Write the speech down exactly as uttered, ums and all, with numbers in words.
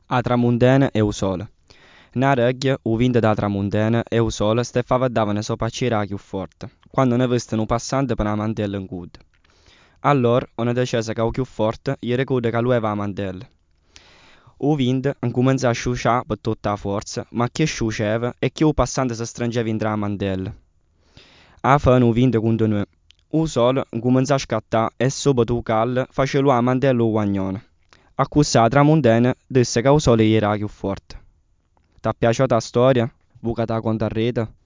A tramuntana e o sole. Na regghia, o vinto da tramuntana e o sole ste favadavano sopra c'era più forte, quando ne vestano un passante per una mantella in cud. Allora, una decise che o più forte, gli ricorda che lui aveva la mantella. O vinto incominciò a sciusciare per tutta la forza, ma chi sciusceva e chi o passante si stringeva in la mantella. A fine o vinto continuò. O sole incominciò a scattare e sopra tu calle faceva lui la mantella o guagnone. Accussì la tramuntana disse che o sole gli era più forte. Ti è piaciuta la storia? Vuoi che te la conto a rete?